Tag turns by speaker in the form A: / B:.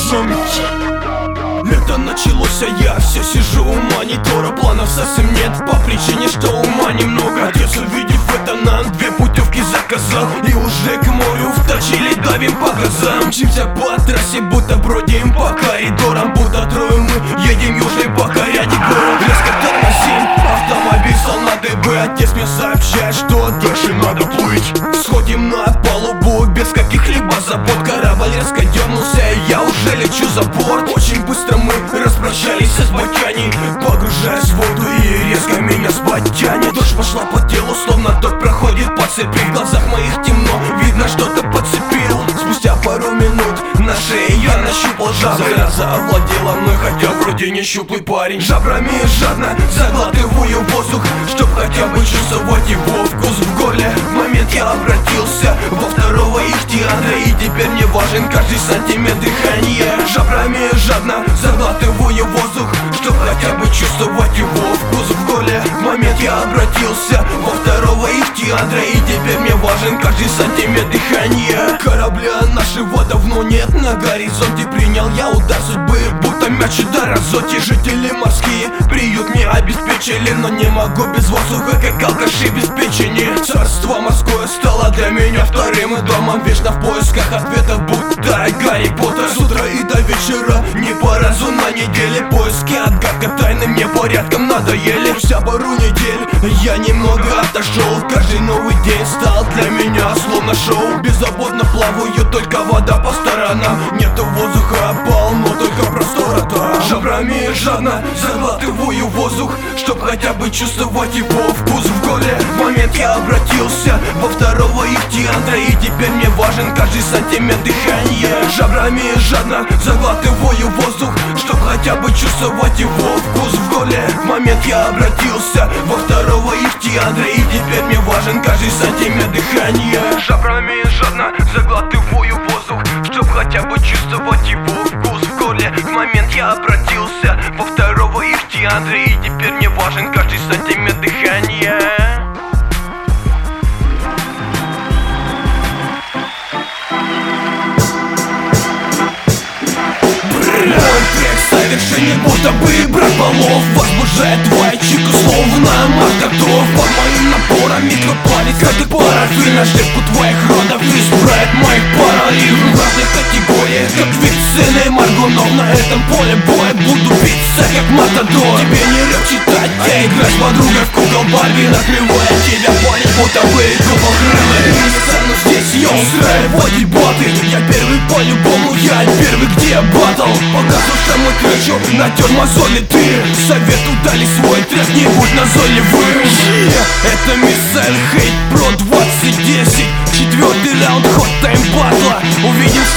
A: вкусом. Лето началось, а я все сижу у монитора. Планов совсем нет, по причине, что ума немного. Отец, увидев это, нам 2 путевки заказал. И уже к морю втащили, давим по газам. Мчимся по трассе, будто бродим по коридорам. Будто трое мы едем южной покорять город. Резко тормозим, автомобиль стал на ДБ. Отец мне сообщает, что дальше надо плыть. Сходим на палубу без каких-либо забот. Корабль резко дернулся, и я уже лечу за борт. Очень быстро мы распрощались с бокяней, погружаясь в воду, и резко меня спать тянет. Дождь пошла по телу, словно ток проходит по цепи. В глазах моих темно, видно, что-то подцепил. Спустя пару минут на шее я нащупал жабры. Зараза овладела мной, хотя вроде не щуплый парень. Жабрами жадно заглатываю воздух, чтоб хотя бы чувствовать его вкус в горле. В момент я обратился во второго ихтиандра, и теперь мне важен каждый сантиметр дыхания. Жабрами жадно заглатываю воздух, чтоб хотя бы чувствовать его вкус в горле. В момент я обратился во второго ихтиандра, и теперь мне важен каждый сантиметр дыхания. Корабля нашего давно нет на горизонте. Принял я удар судьбы, будто мяч удар азоте. Жители морские приют мне обеспечили, но не могу без воздуха, как алкаши без печени. Царство морское стало для меня вторым домом. Вечно в поисках ответов, будто Гарри Поттер. С утра и до вечера, не по разу на неделе. Поиски отгадка тайны мне порядком надоели. Вся пару недель я немного отошел. Каждый новый день стал для меня словно шоу. Беззаботно плаваю, только вода по сторонам. Нету воздуха, полно только простора-то. Жабрами жадно заглатываю воздух, чтоб хотя бы чувствовать его вкус в горле. В момент я обратился во второго ихтиандра, и теперь мне важен каждый сантиметр дыхания. Жабрами жадно заглатываю воздух, чтоб хотя бы чувствовать его вкус в горле. В момент я обратился во второго ихтиандра, и теперь мне важен каждый сантиметр дыхания. Жабрами жадно заглатываю воздух, чтоб хотя бы чувствовать его вкус в горле. В момент я обратился во второго ихтиандра, и теперь мне важен каждый сантиметр дыхания. Совершение будто бы брак полов возбуждает твоя чика, словно мартотов. Под моим напором микропалец, как парафин. Ошибку твоих родов исправит моих параллель. В разных категориях, как Виксен и Маргунов. На этом поле боя буду биться, как матадор. Тебе не рёк читать, а играть с подругой в кукол Барби, накрывая тебя, парень, будто бы куполкрылый. Сцену здесь я устраиваю дебаты. Я первый по-любому, я первый, где батл. Пока слушай мой кричу, натер мозоли ты. Совету дали свой трек, не будь назойливым. Это Missile Hate Pro 2010. 4-й раунд хот тайм батла. Увидимся